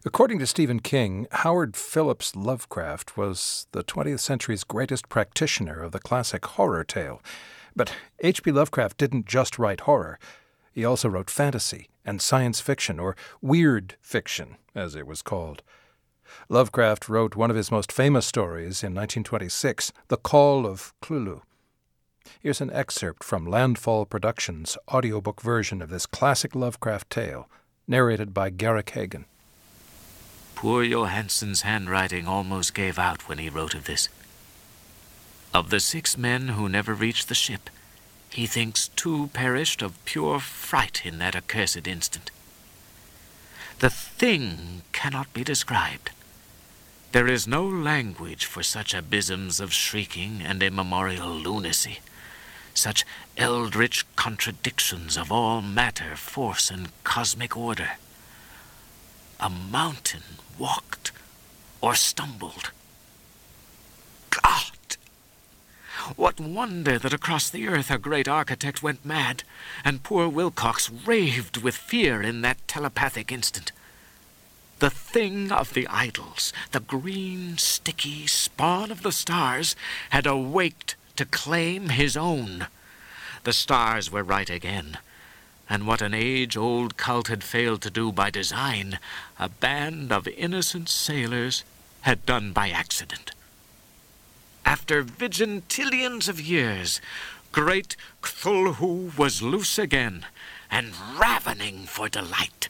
According to Stephen King, Howard Phillips Lovecraft was the 20th century's greatest practitioner of the classic horror tale. But H.P. Lovecraft didn't just write horror. He also wrote fantasy and science fiction, or weird fiction, as it was called. Lovecraft wrote one of his most famous stories in 1926, The Call of Cthulhu. Here's an excerpt from Landfall Productions' audiobook version of this classic Lovecraft tale, narrated by Garrick Hagan. Poor Johansen's handwriting almost gave out when he wrote of this. Of the 6 men who never reached the ship, he thinks 2 perished of pure fright in that accursed instant. The thing cannot be described. There is no language for such abysms of shrieking and immemorial lunacy, such eldritch contradictions of all matter, force, and cosmic order. A mountain walked or stumbled. God! What wonder that across the earth a great architect went mad, and poor Wilcox raved with fear in that telepathic instant. The thing of the idols, the green, sticky spawn of the stars, had awaked to claim his own. The stars were right again. And what an age-old cult had failed to do by design, a band of innocent sailors had done by accident. After vigintillions of years, great Cthulhu was loose again and ravening for delight.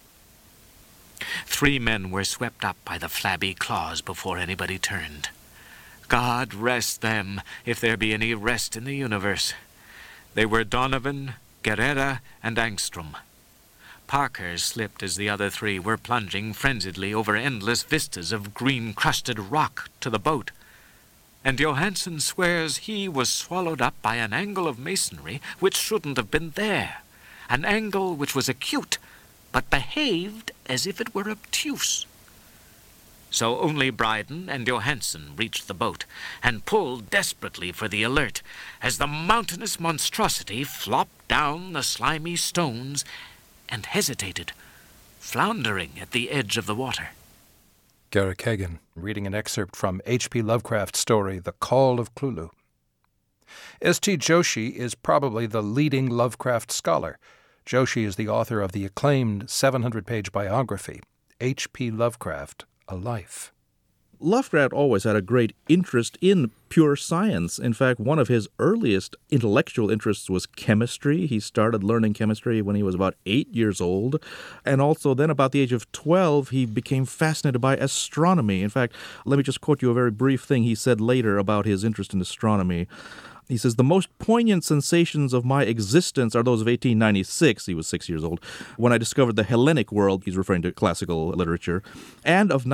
3 men were swept up by the flabby claws before anybody turned. God rest them, if there be any rest in the universe. They were Donovan, Guerrera, and Angstrom. Parker slipped as the other 3 were plunging frenziedly over endless vistas of green-crusted rock to the boat. And Johansen swears he was swallowed up by an angle of masonry which shouldn't have been there, an angle which was acute, but behaved as if it were obtuse. So only Bryden and Johansen reached the boat and pulled desperately for the Alert as the mountainous monstrosity flopped down the slimy stones and hesitated, floundering at the edge of the water. Garrick Hagan, reading an excerpt from H.P. Lovecraft's story, The Call of Cthulhu. S.T. Joshi is probably the leading Lovecraft scholar. Joshi is the author of the acclaimed 700-page biography, H.P. Lovecraft, A Life. Lovecraft always had a great interest in pure science. In fact, one of his earliest intellectual interests was chemistry. He started learning chemistry when he was about 8 years old. And also then about the age of 12, he became fascinated by astronomy. In fact, let me just quote you a very brief thing he said later about his interest in astronomy. He says, "The most poignant sensations of my existence are those of 1896," he was 6 years old, "when I discovered the Hellenic world," he's referring to classical literature, "and of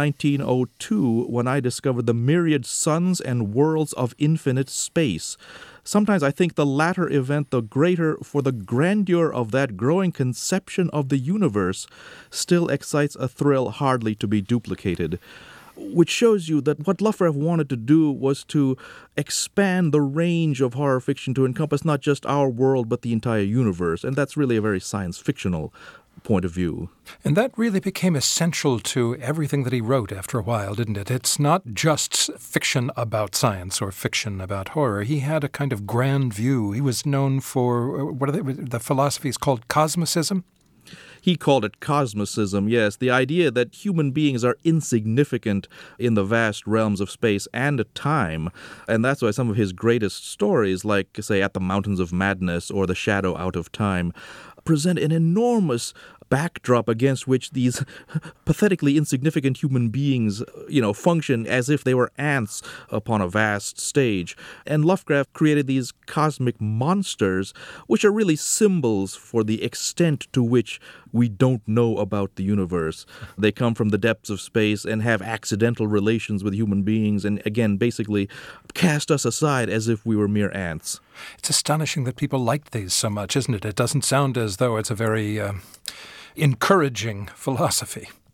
1902, when I discovered the myriad suns and worlds of infinite space. Sometimes I think the latter event the greater, for the grandeur of that growing conception of the universe still excites a thrill hardly to be duplicated." Which shows you that what Lovecraft wanted to do was to expand the range of horror fiction to encompass not just our world, but the entire universe. And that's really a very science-fictional point of view. And that really became essential to everything that he wrote after a while, didn't it? It's not just fiction about science or fiction about horror. He had a kind of grand view. He was known for, the philosophy is called cosmicism? He called it cosmicism, yes, the idea that human beings are insignificant in the vast realms of space and time. And that's why some of his greatest stories, like, say, At the Mountains of Madness or The Shadow Out of Time, present an enormous backdrop against which these pathetically insignificant human beings, function as if they were ants upon a vast stage. And Lovecraft created these cosmic monsters, which are really symbols for the extent to which we don't know about the universe. They come from the depths of space and have accidental relations with human beings and, again, basically cast us aside as if we were mere ants. It's astonishing that people liked these so much, isn't it? It doesn't sound as though it's a very encouraging philosophy.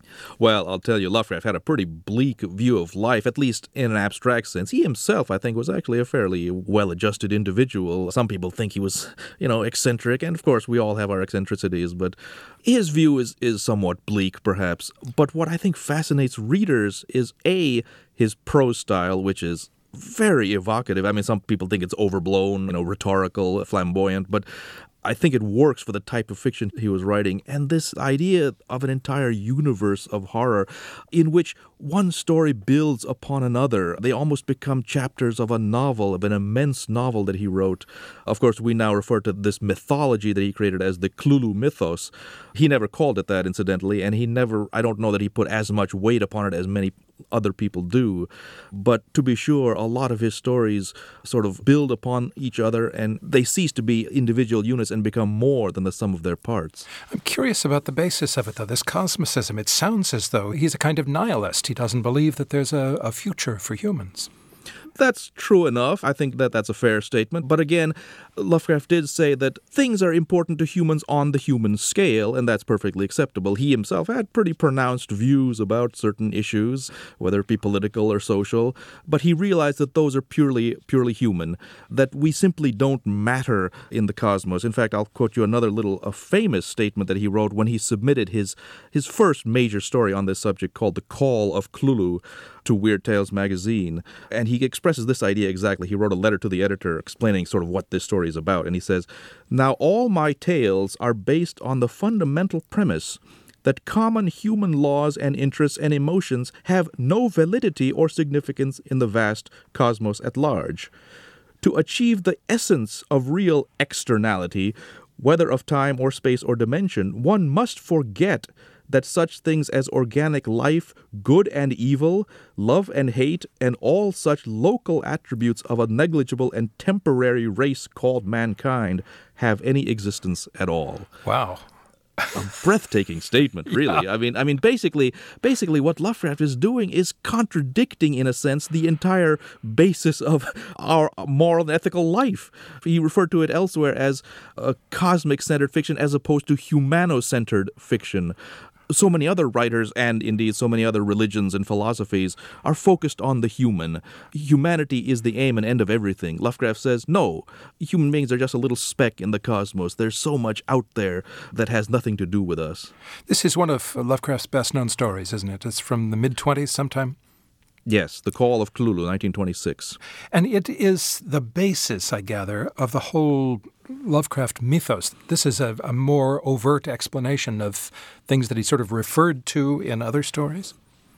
Well, I'll tell you, Lovecraft had a pretty bleak view of life, at least in an abstract sense. He himself, I think, was actually a fairly well-adjusted individual. Some people think he was, eccentric, and of course we all have our eccentricities, but his view is somewhat bleak, perhaps. But what I think fascinates readers is, A, his prose style, which is very evocative. I mean, some people think it's overblown, rhetorical, flamboyant, but I think it works for the type of fiction he was writing. And this idea of an entire universe of horror in which one story builds upon another. They almost become chapters of a novel, of an immense novel that he wrote. Of course, we now refer to this mythology that he created as the Cthulhu mythos. He never called it that, incidentally, and I don't know that he put as much weight upon it as many other people do. But to be sure, a lot of his stories sort of build upon each other, and they cease to be individual units and become more than the sum of their parts. I'm curious about the basis of it, though, this cosmicism. It sounds as though he's a kind of nihilist. He doesn't believe that there's a future for humans. That's true enough. I think that that's a fair statement. But again, Lovecraft did say that things are important to humans on the human scale, and that's perfectly acceptable. He himself had pretty pronounced views about certain issues, whether it be political or social, but he realized that those are purely human, that we simply don't matter in the cosmos. In fact, I'll quote you another a famous statement that he wrote when he submitted his first major story on this subject called The Call of Cthulhu to Weird Tales magazine. And he expresses this idea exactly. He wrote a letter to the editor explaining sort of what this story is about. And he says, "Now all my tales are based on the fundamental premise that common human laws and interests and emotions have no validity or significance in the vast cosmos at large. To achieve the essence of real externality, whether of time or space or dimension, one must forget that such things as organic life, good and evil, love and hate, and all such local attributes of a negligible and temporary race called mankind have any existence at all." Wow. A breathtaking statement, really. Yeah. I mean, basically, what Lovecraft is doing is contradicting, in a sense, the entire basis of our moral and ethical life. He referred to it elsewhere as a cosmic-centered fiction as opposed to humano-centered fiction. So many other writers, and indeed so many other religions and philosophies, are focused on the human. Humanity is the aim and end of everything. Lovecraft says, no, human beings are just a little speck in the cosmos. There's so much out there that has nothing to do with us. This is one of Lovecraft's best-known stories, isn't it? It's from the mid-20s sometime? Yes, The Call of Cthulhu, 1926. And it is the basis, I gather, of the whole Lovecraft mythos. This is a more overt explanation of things that he sort of referred to in other stories?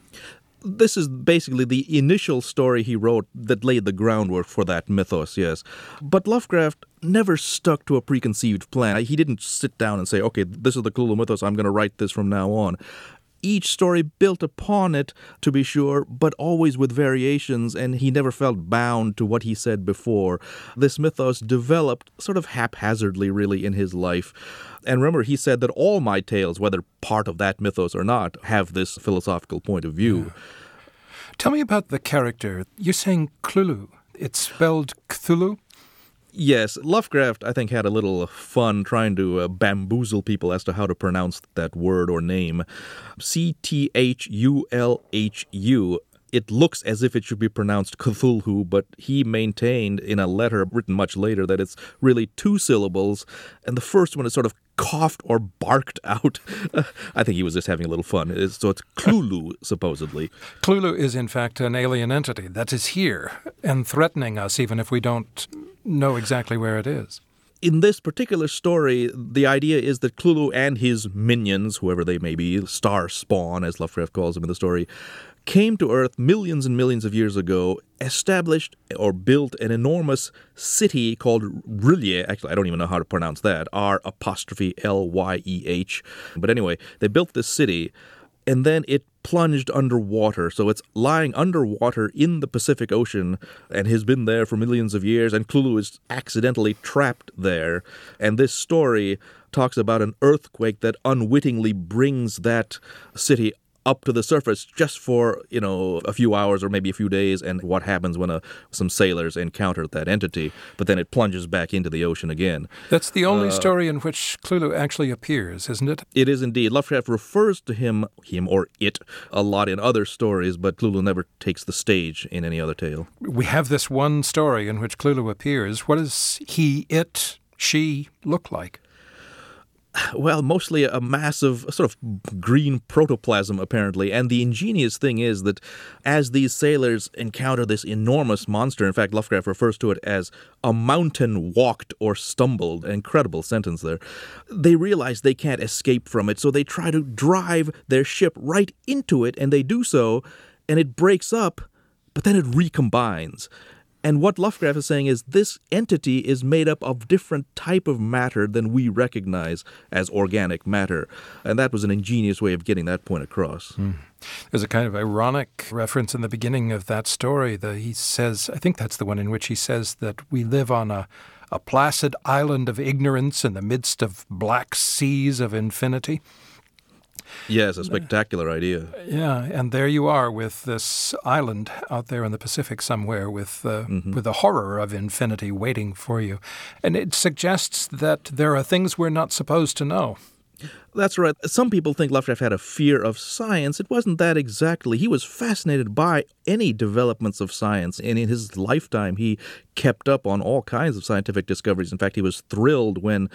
This is basically the initial story he wrote that laid the groundwork for that mythos, yes. But Lovecraft never stuck to a preconceived plan. He didn't sit down and say, okay, this is the Cthulhu mythos, I'm going to write this from now on. Each story built upon it, to be sure, but always with variations, and he never felt bound to what he said before. This mythos developed sort of haphazardly, really, in his life. And remember, he said that all my tales, whether part of that mythos or not, have this philosophical point of view. Yeah. Tell me about the character. You're saying Cthulhu. It's spelled Cthulhu? Yes, Lovecraft, I think, had a little fun trying to bamboozle people as to how to pronounce that word or name. Cthulhu. It looks as if it should be pronounced Cthulhu, but he maintained in a letter written much later that it's really two syllables, and the first one is sort of coughed or barked out. I think he was just having a little fun. So it's Cthulhu, supposedly. Cthulhu is, in fact, an alien entity that is here and threatening us, even if we don't know exactly where it is. In this particular story, the idea is that Cthulhu and his minions, whoever they may be, Star Spawn, as Lovecraft calls them in the story, came to Earth millions and millions of years ago, established or built an enormous city called R'lyeh. Actually, I don't even know how to pronounce that. R''Lyeh. But anyway, they built this city, and then it plunged underwater. So it's lying underwater in the Pacific Ocean and has been there for millions of years, and Cthulhu is accidentally trapped there. And this story talks about an earthquake that unwittingly brings that city up to the surface just for, a few hours or maybe a few days, and what happens when some sailors encounter that entity, but then it plunges back into the ocean again. That's the only story in which Cthulhu actually appears, isn't it? It is indeed. Lovecraft refers to him or it, a lot in other stories, but Cthulhu never takes the stage in any other tale. We have this one story in which Cthulhu appears. What does he, it, she look like? Well, mostly a massive sort of green protoplasm, apparently. And the ingenious thing is that as these sailors encounter this enormous monster, in fact, Lovecraft refers to it as a mountain walked or stumbled. Incredible sentence there. They realize they can't escape from it, so they try to drive their ship right into it, and they do so, and it breaks up, but then it recombines. And what Lovecraft is saying is this entity is made up of different type of matter than we recognize as organic matter. And that was an ingenious way of getting that point across. There's a kind of ironic reference in the beginning of that story. He says, I think that's the one in which he says that we live on a placid island of ignorance in the midst of black seas of infinity. Yes, a spectacular idea. Yeah, and there you are with this island out there in the Pacific somewhere with the horror of infinity waiting for you. And it suggests that there are things we're not supposed to know. That's right. Some people think Lovecraft had a fear of science. It wasn't that exactly. He was fascinated by any developments of science, and in his lifetime he kept up on all kinds of scientific discoveries. In fact, he was thrilled in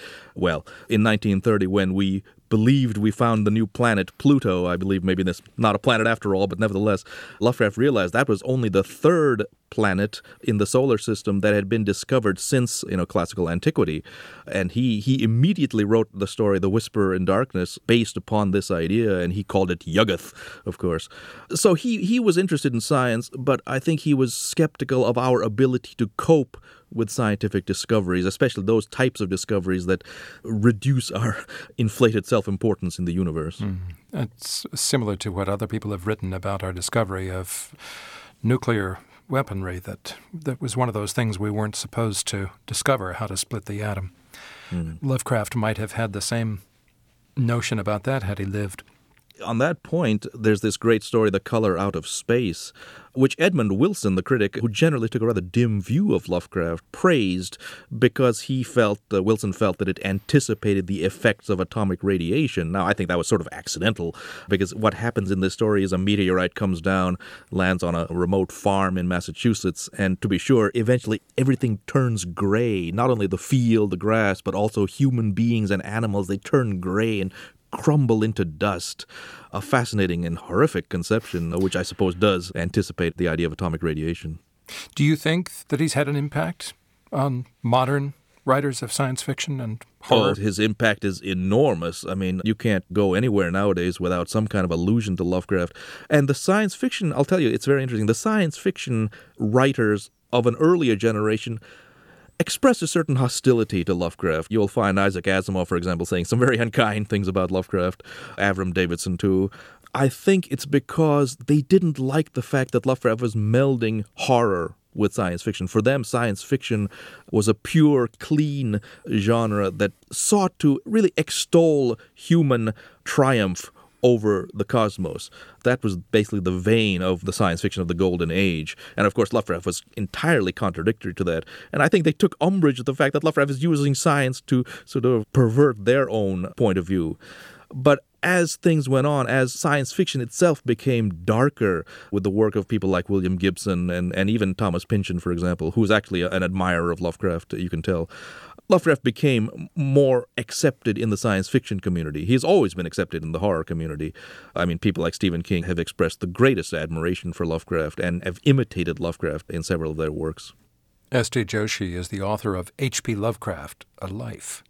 1930, when we believed we found the new planet Pluto. I believe maybe this not a planet after all, but nevertheless, Lovecraft realized that was only the third planet in the solar system that had been discovered since classical antiquity, and he immediately wrote the story The Whisperer in Darkness based upon this idea, and he called it Yuggoth, of course. So he was interested in science, but I think he was skeptical of our ability to cope with scientific discoveries, especially those types of discoveries that reduce our inflated self-importance in the universe. It's similar to what other people have written about our discovery of nuclear weaponry, that was one of those things we weren't supposed to discover, how to split the atom. Lovecraft might have had the same notion about that had he lived. On that point, there's this great story, The Color Out of Space, which Edmund Wilson, the critic, who generally took a rather dim view of Lovecraft, praised because Wilson felt that it anticipated the effects of atomic radiation. Now, I think that was sort of accidental, because what happens in this story is a meteorite comes down, lands on a remote farm in Massachusetts, and to be sure, eventually everything turns gray. Not only the field, the grass, but also human beings and animals, they turn gray and crumble into dust. A fascinating and horrific conception, which I suppose does anticipate the idea of atomic radiation. Do you think that he's had an impact on modern writers of science fiction and horror? His impact is enormous. I mean, you can't go anywhere nowadays without some kind of allusion to Lovecraft. And the science fiction, I'll tell you, it's very interesting. The science fiction writers of an earlier generation expressed a certain hostility to Lovecraft. You'll find Isaac Asimov, for example, saying some very unkind things about Lovecraft, Avram Davidson too. I think it's because they didn't like the fact that Lovecraft was melding horror with science fiction. For them, science fiction was a pure, clean genre that sought to really extol human triumph over the cosmos. That was basically the vein of the science fiction of the Golden Age. And of course, Lovecraft was entirely contradictory to that. And I think they took umbrage at the fact that Lovecraft is using science to sort of pervert their own point of view. But as things went on, as science fiction itself became darker with the work of people like William Gibson and even Thomas Pynchon, for example, who was actually an admirer of Lovecraft, you can tell, Lovecraft became more accepted in the science fiction community. He's always been accepted in the horror community. I mean, people like Stephen King have expressed the greatest admiration for Lovecraft and have imitated Lovecraft in several of their works. S.T. Joshi is the author of H.P. Lovecraft, A Life.